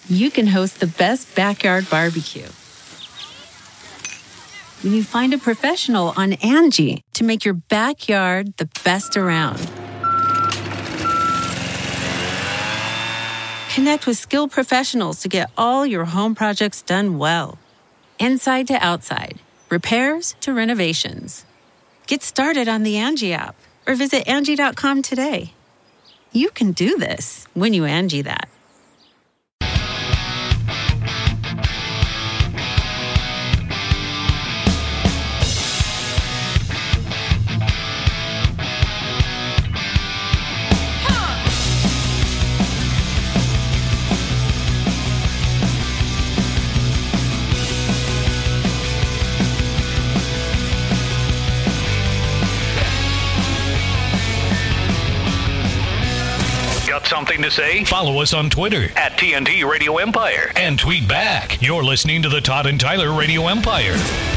you can host the best backyard barbecue. When you find a professional on Angie to make your backyard the best around. Connect with skilled professionals to get all your home projects done well. Inside to outside, repairs to renovations. Get started on the Angie app or visit Angie.com today. You can do this when you Angie that. Something to say? Follow us on Twitter at TNT Radio Empire and tweet back. You're listening to the Todd and Tyler Radio Empire.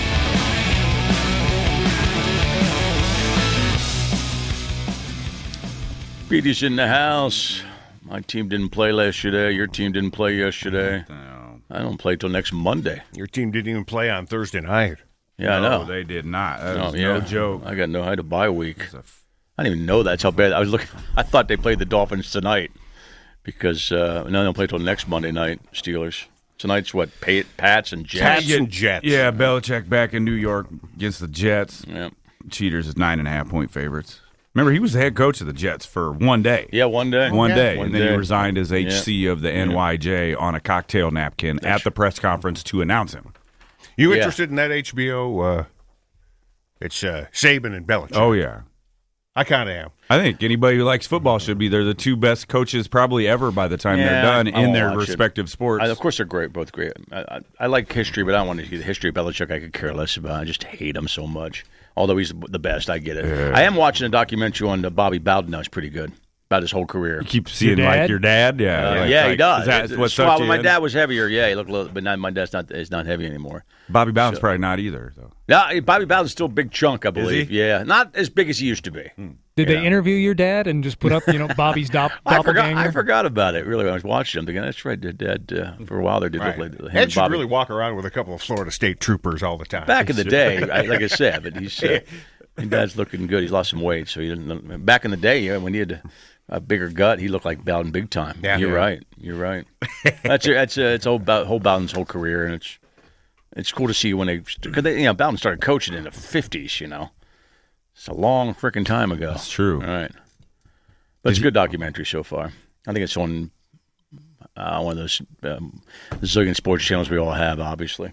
Petey's in the house. My team didn't play yesterday. Your team didn't play yesterday. No. I don't play till next Monday. Your team didn't even play on Thursday night. Yeah, I know. No, they did not. That was no joke. I got no I had a bye week. I didn't even know that's how bad. I was looking. I thought they played the Dolphins tonight because now they don't play till next Monday night. Steelers tonight's what? Pats and Jets. Pats and Jets. Yeah, Belichick back in New York against the Jets. Yeah. Cheaters is 9.5-point favorites. Remember, he was the head coach of the Jets for one day. Yeah, one day. One day. One and then day. he resigned as HC of the NYJ on a cocktail napkin at the press conference to announce him. You interested in that HBO? It's Saban and Belichick. Oh, yeah. I kind of am. I think anybody who likes football should be. They're the two best coaches probably ever by the time they're done in their respective sports. Of course, they're great, both great. I like history, but I don't want to see the history of Belichick. I could care less about. I just hate him so much. Although he's the best, I get it. I am watching a documentary on Bobby Bowden now. It's pretty good about his whole career. You keep seeing like your dad? Yeah. He does. Well, my dad was heavier. Yeah, he looked a little, but now my dad's not heavy anymore. Bobby Bowden's probably not either, though. Yeah, Bobby Bowden's still a big chunk, I believe. Yeah, not as big as he used to be. Did they interview your dad and just put up, Bobby's doppelganger? I forgot about it. Really, when I was watching him, thinking that's right. Dad, for a while there did look like him. Ed should really walk around with a couple of Florida State troopers all the time. Back in the day, like I said, but he's dad's looking good. He's lost some weight, so he didn't. Back in the day, when he had a bigger gut, he looked like Bowden big time. Yeah, You're right. It's whole Bowden's whole career, and it's cool to see when because Bowden started coaching in the 50s. It's a long freaking time ago. That's true. All right, but it's a good documentary so far. I think it's on one of those zillion sports channels we all have, obviously.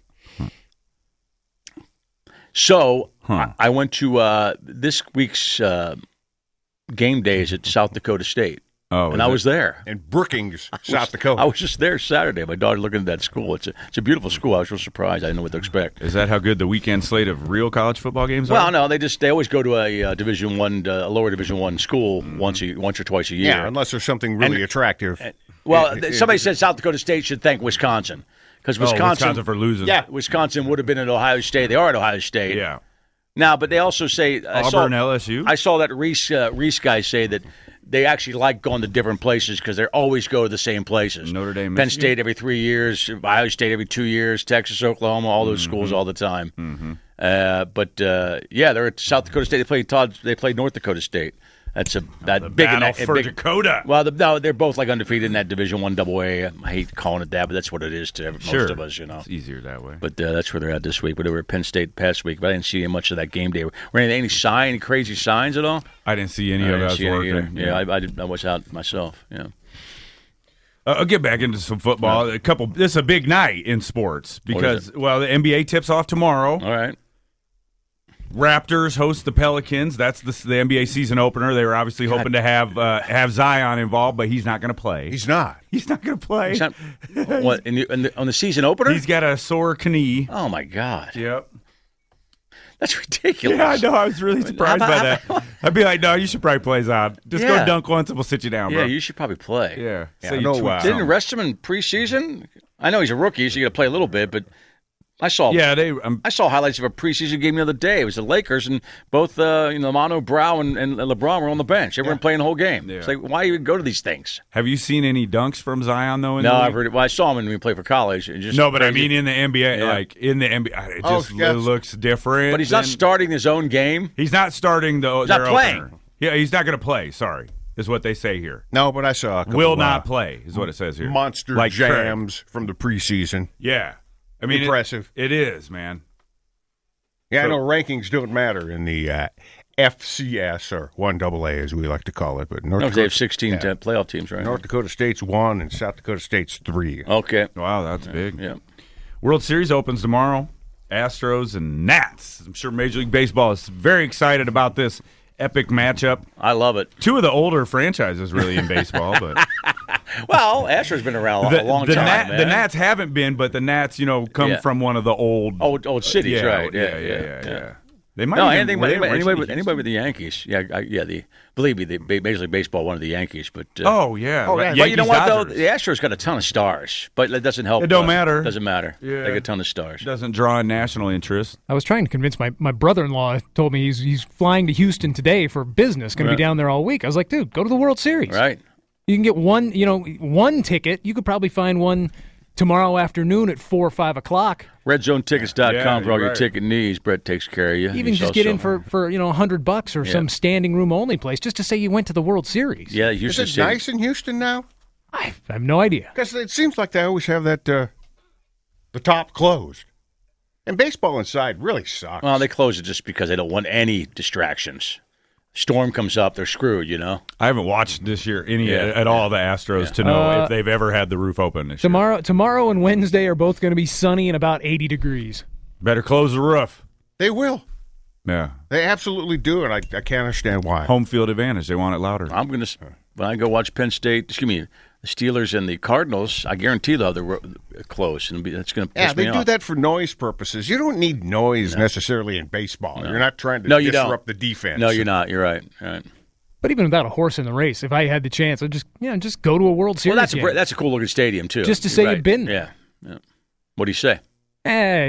So I went to this week's game days at South Dakota State. Oh, and I was there. In Brookings, South Dakota. I was just there Saturday. My daughter looking at that school. It's a beautiful school. I was real surprised. I didn't know what to expect. Is that how good the weekend slate of real college football games are? Well, no, they always go to a Division I, a lower Division I school once or twice a year. Yeah, unless there's something really attractive. Somebody said South Dakota State should thank Wisconsin because Wisconsin for losing. Yeah, Wisconsin would have been at Ohio State. They are at Ohio State. Yeah. Now, but they also say Auburn, LSU. I saw that Reese guy say that they actually like going to different places because they always go to the same places. Notre Dame, Penn State every 3 years, Ohio State every 2 years, Texas, Oklahoma, all those schools all the time. Mm-hmm. They're at South Dakota State. They played North Dakota State. That's big battle for Dakota. Well, they're both like undefeated in that Division I AA. I hate calling it that, but that's what it is to most of us, It's easier that way. But that's where they're at this week. But they were at Penn State past week, but I didn't see much of that game day. Were any crazy signs at all? I didn't see any of that. Yeah, I was out myself. Yeah. I'll get back into some football. This is a big night in sports because the NBA tips off tomorrow. All right. Raptors host the Pelicans. That's the NBA season opener. They were obviously hoping to have Zion involved, but he's not going to play. He's not. He's not going to play. He's not, what, on the season opener? He's got a sore knee. Oh, my God. Yep. That's ridiculous. Yeah, I know. I was really surprised by that. I'd be like, no, you should probably play Zion. Just go dunk once and we'll sit you down, bro. Yeah, you should probably play. Yeah. Didn't rest him in preseason? I know he's a rookie, so you got to play a little bit, but I saw. Yeah, I saw highlights of a preseason game the other day. It was the Lakers, and both Manu Brow and LeBron were on the bench. They weren't playing the whole game. Yeah. It's like, why even go to these things? Have you seen any dunks from Zion though? No, I've heard it. Well, I saw him when we played for college. No, but I mean in the NBA, in the NBA, it looks different. But he's not starting his own game. He's not starting their playing. opener. Yeah, he's not going to play. Sorry, is what they say here. No, but I saw a couple will not play is what it says here. Monster jams from the preseason. Yeah. I mean, impressive. It is, man. Yeah, I know rankings don't matter in the FCS or 1AA as we like to call it, but they have 16 playoff teams, right? North Dakota State's 1 and South Dakota State's 3. Okay. Wow, that's big. Yeah. World Series opens tomorrow. Astros and Nats. I'm sure Major League Baseball is very excited about this epic matchup. I love it. Two of the older franchises really in baseball, but well, Astros been around a long time. The Nats haven't been, but the Nats, come from one of the old cities, right? Yeah. They might anybody with the Yankees. Believe me, the Major League Baseball wanted the Yankees, but But you know what though? The Astros got a ton of stars, but that doesn't help. It don't matter. Doesn't matter. Yeah. They got a ton of stars. Doesn't draw in national interest. I was trying to convince my brother-in-law. Told me he's flying to Houston today for business. Going to be down there all week. I was like, dude, go to the World Series. Right. You can get one ticket. You could probably find one tomorrow afternoon at 4 or 5 o'clock. RedZoneTickets.com for all your ticket needs. Brett takes care of you. Even just get in for $100 or some standing room only place just to say you went to the World Series. Yeah, Houston. Is it nice in Houston now? I have no idea. Because it seems like they always have that the top closed. And baseball inside really sucks. Well, they close it just because they don't want any distractions. Storm comes up, they're screwed, I haven't watched this year at all the Astros to know if they've ever had the roof open this year. Tomorrow and Wednesday are both going to be sunny and about 80 degrees. Better close the roof. They will. Yeah. They absolutely do, and I can't understand why. Home field advantage. They want it louder. When I go watch the Steelers and the Cardinals, I guarantee they'll have the close, and that's going to piss me off. Yeah, they do that for noise purposes. You don't need noise necessarily in baseball. No. You're not trying to disrupt the defense. No, you're not. You're right. Right. But even without a horse in the race, if I had the chance, I'd just go to a World Series. Well, that's a cool looking stadium too. Just to say you've been. Yeah. What do you say? Yeah,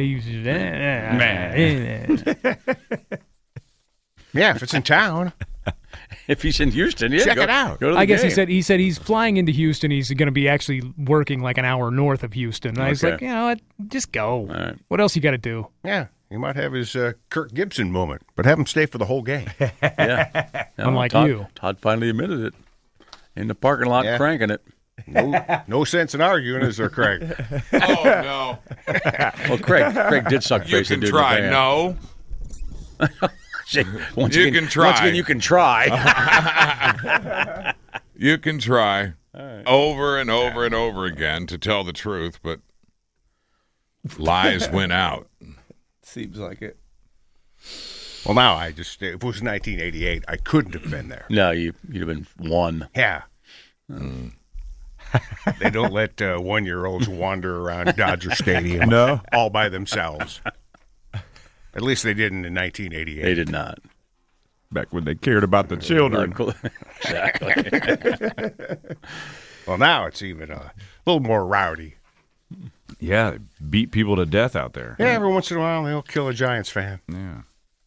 if it's in town. If he's in Houston, check it out. Go to the I guess game. he said he's flying into Houston. He's going to be actually working like an hour north of Houston. And I was like, what? Just go. Right. What else you got to do? Yeah, he might have his Kirk Gibson moment, but have him stay for the whole game. Yeah. Unlike you. Todd finally admitted it in the parking lot, cranking it. No sense in arguing, is there, Craig? Oh, no. Well, Craig did suck face. You can try. No. Once you again, can try. Once again, you can try. You can try over and over and over again to tell the truth, but lies win out. Seems like it. Well, now if it was 1988, I couldn't have been there. No, you'd have been one. Yeah. They don't let 1-year-olds wander around Dodger Stadium all by themselves. At least they didn't in 1988. They did not. Back when they cared about the children. Exactly. Well, now it's even a little more rowdy. Yeah, they beat people to death out there. Yeah, every once in a while they'll kill a Giants fan. Yeah.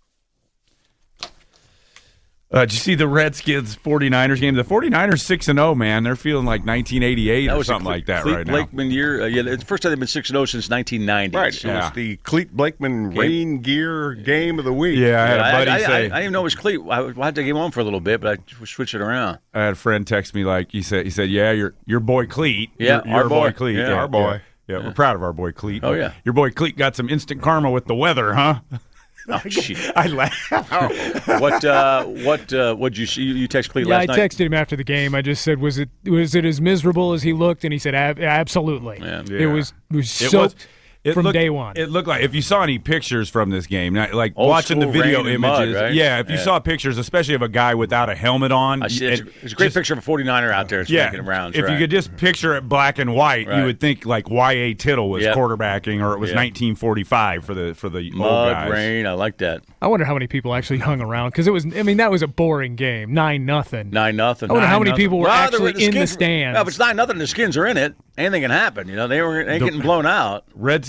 Did you see the Redskins-49ers game? The 49ers 6-0, man. They're feeling like 1988 or something like that right now. Blakeman year. It's the first time they've been 6-0 since 1990. Right. So it's the Cleat Blakeman rain gear game of the week. Yeah, I had a buddy say. I didn't even know it was Cleat. I had to get on for a little bit, but I switched it around. I had a friend text me like he said, yeah, your boy Cleat. Yeah, our boy Cleat. Yeah, our boy. Yeah, we're proud of our boy Cleat. Oh, yeah. Your boy Cleat got some instant karma with the weather, huh? Oh, shit. I laughed. What'd you see? You text Cleat last night? Yeah, I texted him after the game. I just said, was it as miserable as he looked? And he said, absolutely. Yeah. It was soaked from day one. It looked like, if you saw any pictures from this game, like watching the video images, mud, right? if you saw pictures, especially of a guy without a helmet on. It's a great picture of a 49er out there. It's making rounds. If you could just picture it black and white, you would think like Y.A. Tittle was quarterbacking, or it was 1945 for the mud, old guys. Rain, I like that. I wonder how many people actually hung around, because that was a boring game. 9-0. 9-0. I wonder how many people were actually in the stands. No, but it's 9-0. The Skins are in it. Anything can happen. They ain't getting blown out. Redskins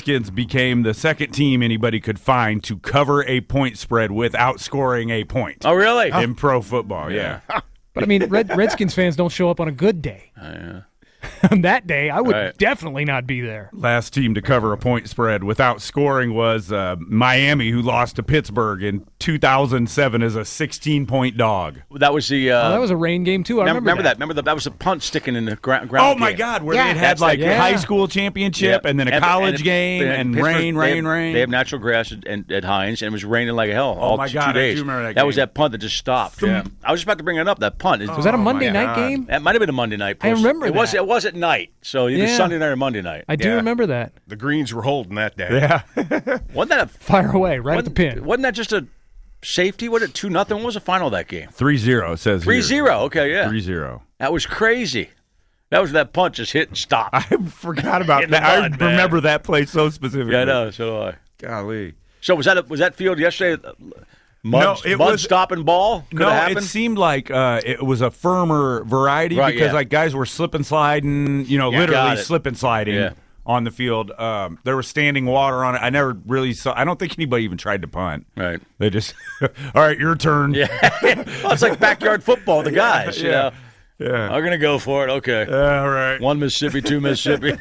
Redskins became the second team anybody could find to cover a point spread without scoring a point. Oh, really? In pro football, yeah. But I mean, Redskins fans don't show up on a good day. On that day, I would definitely not be there. Last team to cover a point spread without scoring was Miami, who lost to Pittsburgh in 2007 as a 16-point dog. That was the. That was a rain game too. I remember that. Remember that was a punt sticking in the ground. Oh my God! Where they had like a high school championship and then a college game and rain. They have natural grass at Heinz, and it was raining like hell all 2 days. I do remember that. That was that punt that just stopped. Yeah. I was just about to bring it up. That punt. Was that a Monday night game? That might have been a Monday night. I remember it that. It was at night, so either Sunday night or Monday night. I do remember that. The Greens were holding that day. Yeah. Wasn't that a fire away right at the pin? Wasn't that just a safety? What, 2-0? What was the final of that game? 3-0 says 3-0. Okay, yeah. 3-0. That was crazy. That was that punch just hit and stopped. I forgot about that. I remember that play so specifically. Yeah, I know. So do I. Golly. So was that field yesterday? Mud stopping ball? It seemed like it was a firmer variety because like guys were slip and sliding, literally slip and sliding on the field. There was standing water on it. I never really saw. I don't think anybody even tried to punt. Right. They just, all right, your turn. Yeah. Well, it's like backyard football. The guys, Yeah. I'm gonna go for it. Okay. All right. 1 Mississippi, 2 Mississippi.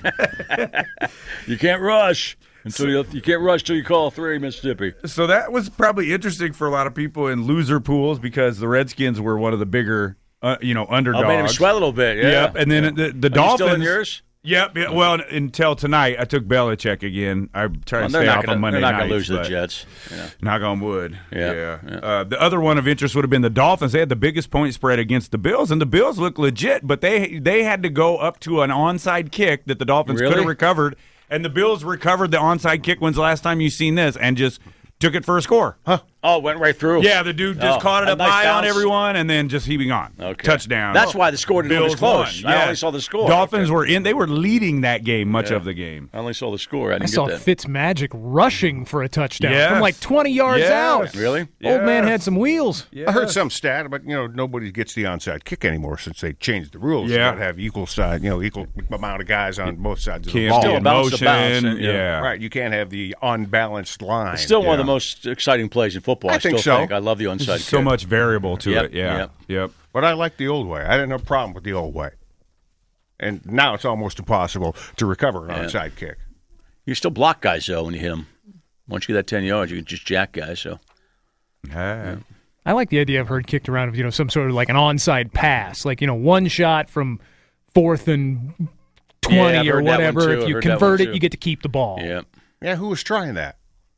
You can't rush. You can't rush till you call 3 Mississippi. So that was probably interesting for a lot of people in loser pools because the Redskins were one of the bigger, underdogs. Oh, made him sweat a little bit. Yeah. Yep. And then the Dolphins. You still in yours? Yep. Yeah, well, until tonight, I took Belichick again. I tried to stay off on Monday nights. They're not going to lose to the Jets. Knock on wood. Yeah. The other one of interest would have been the Dolphins. They had the biggest point spread against the Bills, and the Bills looked legit, but they had to go up to an onside kick that the Dolphins could have recovered. And the Bills recovered the onside kick. When's the last time you've seen this? And just took it for a score. Huh? Oh, it went right through. Yeah, the dude just caught it up high on everyone, and then just he be gone. Okay. Touchdown. That's why the score didn't was close. Won. Yeah. I only saw the score. Dolphins were in. They were leading that game much of the game. I only saw the score. I saw Fitzmagic rushing for a touchdown from like 20 yards out. Really? Old man had some wheels. Yes. I heard some stat, but nobody gets the onside kick anymore since they changed the rules. You got to have equal amount of guys on both sides of the ball. Still bounce. Right. You can't have the unbalanced line. It's still one of the most exciting plays in football. I think so. I love the onside kick. So much variable to it. Yep. But I like the old way. I didn't have a problem with the old way. And now it's almost impossible to recover an onside kick. You still block guys, though, when you hit them. Once you get that 10 yards, you can just jack guys. So. I like the idea I've heard kicked around of, some sort of like an onside pass. Like, one shot from 4th and 20 or whatever. If you convert it, you get to keep the ball. Yeah, who was trying that?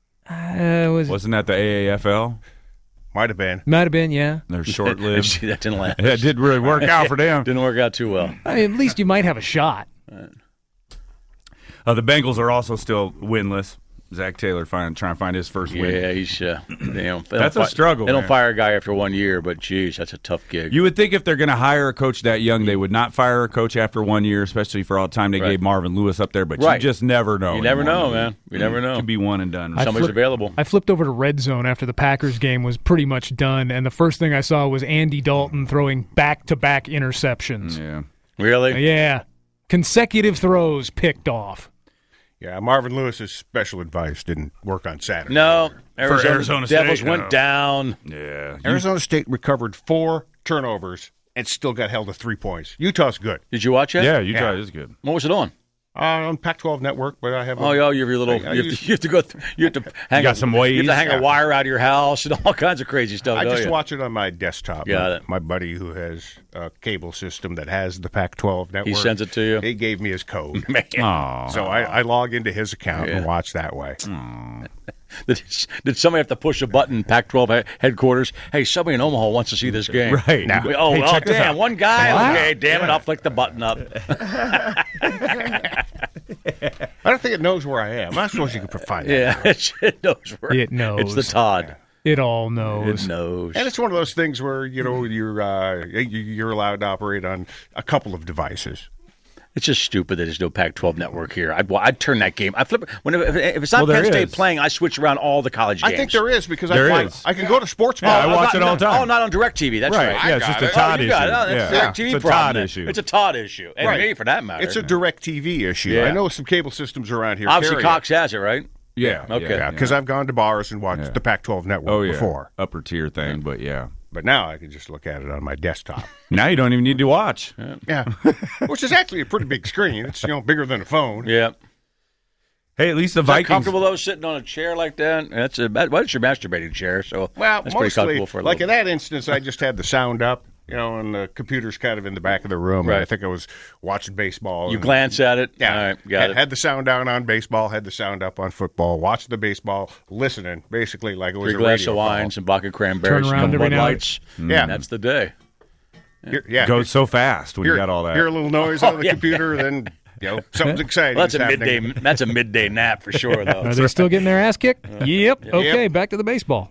Wasn't that the AAFL? Might have been. Yeah. They're short-lived. That didn't last. That did really work out for them. Didn't work out too well. I mean, at least you might have a shot. The Bengals are also still winless. Zach Taylor trying to find his first win. Yeah, he's. That's a struggle. They don't fire a guy after 1 year, but geez, that's a tough gig. You would think if they're going to hire a coach that young, they would not fire a coach after 1 year, especially for all the time they gave Marvin Lewis up there. But you just never know. You never know, man. You never know. It could be one and done. Somebody's available. I flipped over to Red Zone after the Packers game was pretty much done, and the first thing I saw was Andy Dalton throwing back-to-back interceptions. Yeah. Really? Yeah. Consecutive throws picked off. Yeah, Marvin Lewis's special advice didn't work on Saturday. No, Arizona Devils State, went down. Yeah, Arizona State recovered 4 turnovers and still got held to 3 points. Utah's good. Did you watch it? Yeah, Utah is good. What was it on? On Pac-12 Network, but I have. You have your little. You have to go. You have to hang. You got some ways. You have to hang a wire out of your house and all kinds of crazy stuff. I just watch it on my desktop. Got it. My buddy who has a cable system that has the Pac-12 Network. He sends it to you. He gave me his code. Aww. So I log into his account and watch that way. Did somebody have to push a button? Pac-12 headquarters. Hey, somebody in Omaha wants to see this game. Right. Now, check this damn! out. One guy. Okay, damn it! I'll flick the button up. I don't think it knows where I am. I'm not supposed you can find it. Yeah, it knows where. It knows. It's the Todd. It all knows. It knows. And it's one of those things where you're allowed to operate on a couple of devices. It's just stupid that there's no Pac-12 network here. I'd turn that game. I flip if it's not Penn State playing. I switch around all the college games. I think there is because I can go to sports ball. Yeah, I watch it all the time. Oh, not on DirecTV. That's right. Yeah, it's just a Todd issue. DirecTV it's a Todd issue. It's a Todd issue, and me for that matter. It's a DirecTV issue. Yeah. I know some cable systems around here. Obviously, Cox has it, right? Yeah. Okay. Because I've gone to bars and watched the Pac-12 network before. Upper tier thing, but yeah. But now I can just look at it on my desktop. Now you don't even need to watch. Yeah. Which is actually a pretty big screen. It's bigger than a phone. Yeah. Hey, at least the Is Vikings. that comfortable though, sitting on a chair like that? That's your masturbating chair, so that's pretty comfortable for a like in little that instance, I just had the sound up, and the computer's kind of in the back of the room. Right. And I think I was watching baseball. You glance at it. Yeah. All right, got it. Had the sound down on baseball, had the sound up on football, watched the baseball, listening, basically like it was 3 a glasses radio of wine, call. some vodka cranberries, Turn around some every Bud now and- Lights. Yeah. That's the day. Yeah. Goes so fast when you got all that. Hear a little noise on the computer, then something's exciting. Well, that's is a happening. midday. That's a midday nap for sure, though. Are they still getting their ass kicked? Yep. Okay, back to the baseball.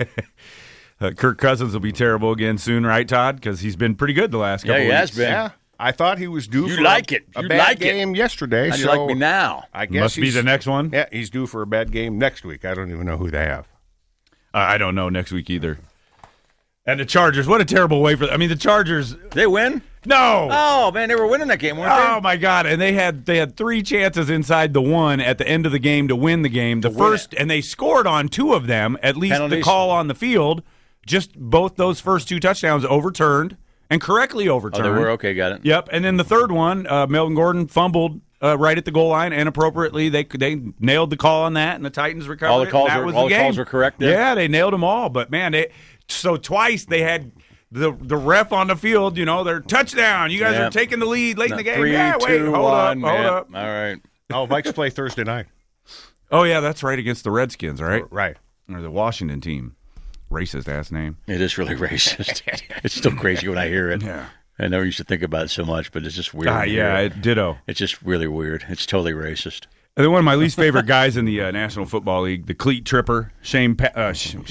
Kirk Cousins will be terrible again soon, right, Todd? Because he's been pretty good the last couple he weeks. has been. Yeah. I thought he was due You for like it. a You bad like it. game yesterday. How do you so like me now? I guess Must be the next one. Yeah, he's due for a bad game next week. I don't even know who they have. I don't know next week either. And the Chargers, what a terrible way for. I mean, the Chargers. They win? No. Oh man, they were winning that game, weren't they? Oh my God! And they had 3 chances inside the one at the end of the game to win the game. The first, and they scored on 2 of them. At least Penalties. the call on the field, just both those first 2 touchdowns overturned and correctly overturned. Oh, they were okay. Got it. Yep. And then the third one, Melvin Gordon fumbled right at the goal line inappropriately. They nailed the call on that, and the Titans recovered. All the calls it, and that were was all the the game. calls were correct there? Yeah, they nailed them all. But man, so twice they had. The ref on the field, they're touchdown. You guys are taking the lead late in the game. 3, yeah, wait, 2, hold 1, up. All right. Oh, Vikes play Thursday night. Oh, yeah, that's right, against the Redskins, right? Right. Or the Washington team. Racist ass name. It is really racist. It's still crazy when I hear it. Yeah. I never used to think about it so much, but it's just weird. Ditto. It's just really weird. It's totally racist. And then one of my least favorite guys in the National Football League, the cleat tripper, Sean Payton.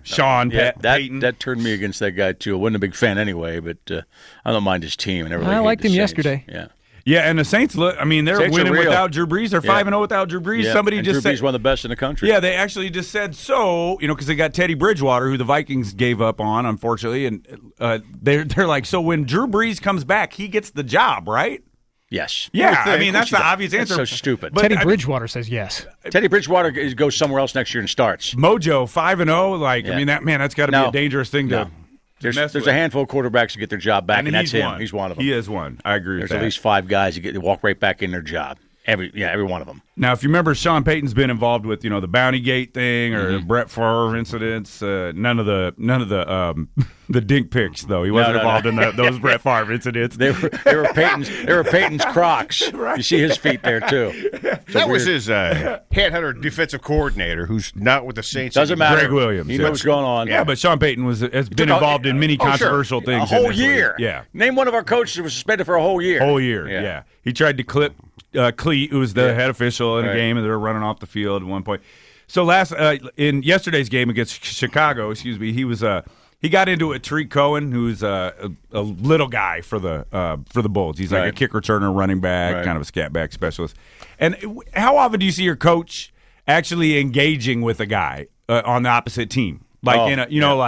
That turned me against that guy too. I wasn't a big fan anyway, but I don't mind his team. I liked him yesterday. Yeah. Yeah, and the Saints they're Saints winning are real. without Drew Brees. They're 5-0 without Drew Brees. Yeah. Somebody and just Drew Brees said one of the best in the country. Yeah, they actually just said so, because they got Teddy Bridgewater, who the Vikings gave up on, unfortunately, and they're like, so when Drew Brees comes back, he gets the job, right? Yes. Yeah, I mean that's the obvious answer. That's so stupid. But Teddy Bridgewater says yes. Teddy Bridgewater goes somewhere else next year and starts. Mojo 5-0, I mean that's got to be a dangerous thing to. There's a handful of quarterbacks who get their job back, and that's him. One. He's one of them. He is one. I agree with that. There's at least 5 guys who walk right back in their job. Every one of them. Now, if you remember, Sean Payton's been involved with the Bounty Gate thing or the Brett Favre incidents. None of the the dink picks though. He wasn't involved in those Brett Favre incidents. They were Peyton's Crocs. Right. You see his feet there too. That was his headhunter defensive coordinator, who's not with the Saints. Doesn't matter. Greg Williams. He knows what's going on. Yeah, but Sean Payton has been involved in many controversial things. A whole year. Yeah. Name one of our coaches who was suspended for a whole year. Yeah. He tried to clip Cleat, who was the head official in a game, and they were running off the field at one point. So in yesterday's game against Chicago, he was he got into it with Tariq Cohen, who's a little guy for the Bulls. He's like a kick returner, running back, kind of a scat back specialist. And how often do you see your coach actually engaging with a guy on the opposite team? Like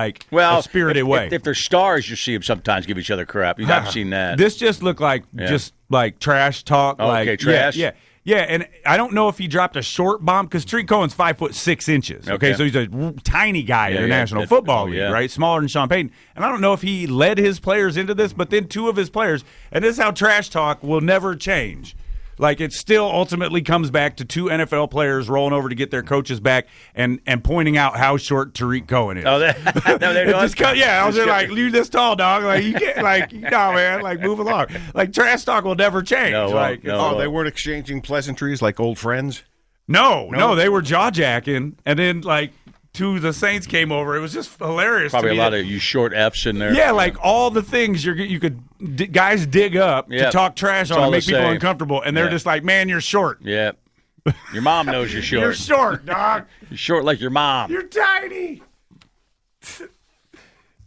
a spirited way. If they're stars, you see them sometimes give each other crap. You haven't seen that. This just looked like just like trash talk. Okay, trash. Yeah, and I don't know if he dropped a short bomb because Tariq Cohen's 5'6". Okay, so he's a tiny guy in the National Football League, right? Smaller than Sean Payton. And I don't know if he led his players into this, but then 2 of his players, and this is how trash talk will never change. Like, it still ultimately comes back to 2 NFL players rolling over to get their coaches back and pointing out how short Tariq Cohen is. Oh, they're I was just like, you this tall, dog. Like, you can't, man, move along. Like, trash talk will never change. They weren't exchanging pleasantries like old friends? No, they were jaw-jacking, and then, 2 of the Saints came over. It was just hilarious. Probably to me. a lot of you short F's in there. Yeah, like all the things you could guys dig up to talk trash on and make people uncomfortable, and they're just like, man, you're short. Yeah. Your mom knows you're short. You're short, dog. You're short like your mom. You're tiny.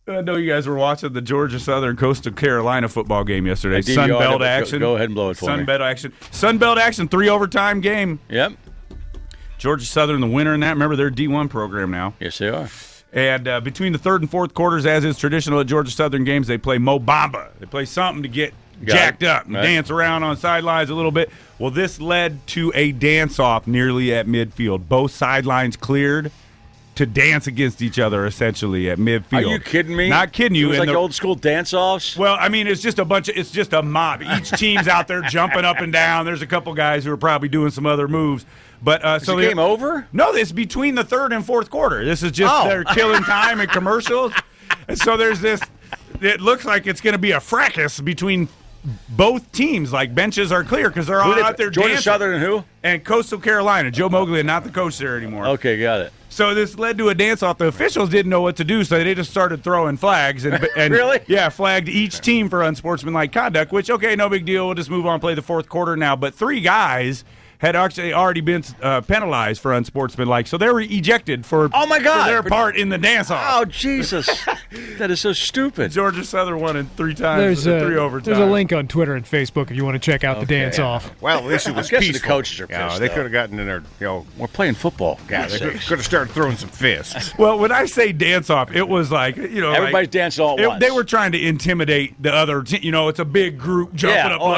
I know you guys were watching the Georgia Southern Coastal Carolina football game yesterday. Sunbelt action. Go ahead and blow it for me. Sunbelt action, 3 overtime game. Yep. Georgia Southern, the winner in that. Remember, they're a D1 program now. Yes, they are. And between the third and fourth quarters, as is traditional at Georgia Southern games, they play Mo Bamba. They play something to get jacked up and dance around on sidelines a little bit. Well, this led to a dance-off nearly at midfield. Both sidelines cleared to dance against each other, essentially, at midfield. Are you kidding me? Not kidding you. It was like old-school dance-offs? Well, I mean, it's just a mob. Each team's out there jumping up and down. There's a couple guys who are probably doing some other moves. But Is the game over? No, it's between the third and fourth quarter. This is just they're killing time and commercials. And so there's this. It looks like it's going to be a fracas between both teams. Like, benches are clear because they're all out there Georgia dancing. Southern and who? And Coastal Carolina. Joe Moglia, not the coach there anymore. Okay, got it. So this led to a dance-off. The officials didn't know what to do, so they just started throwing flags. And Really? Yeah, flagged each team for unsportsmanlike conduct, which, okay, no big deal. We'll just move on and play the fourth quarter now. But 3 guys had actually already been penalized for unsportsmanlike, so they were ejected for their part in the dance-off. Oh, Jesus. That is so stupid. Georgia Southern won in 3 times. 3 overtimes. There's a link on Twitter and Facebook if you want to check out the dance-off. Well, at least it was peaceful. peaceful. The coaches are pissed, They could have gotten in there, We're playing football, guys. They could have started throwing some fists. Well, when I say dance-off, it was like, everybody's dancing all at once. They were trying to intimidate the other team. It's a big group jumping up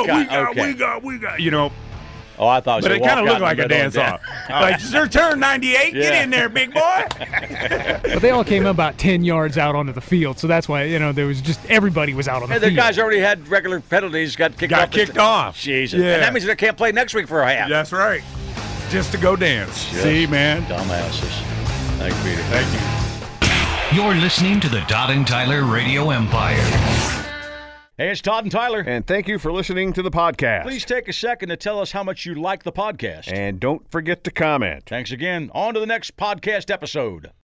we got. Oh, I thought it was but it kind of looked like a dance-off. Like, it's their turn, 98. Get in there, big boy. But they all came about 10 yards out onto the field, so that's why, there was just everybody was out on the field. The guys already had regular penalties, got kicked off. Jesus. Yeah. And that means they can't play next week for a half. That's right. Just to go dance. Yes. See, man? Dumbasses. Thank you, Peter. Thank you. You're listening to the Todd and Tyler Radio Empire. Hey, it's Todd and Tyler. And thank you for listening to the podcast. Please take a second to tell us how much you like the podcast. And don't forget to comment. Thanks again. On to the next podcast episode.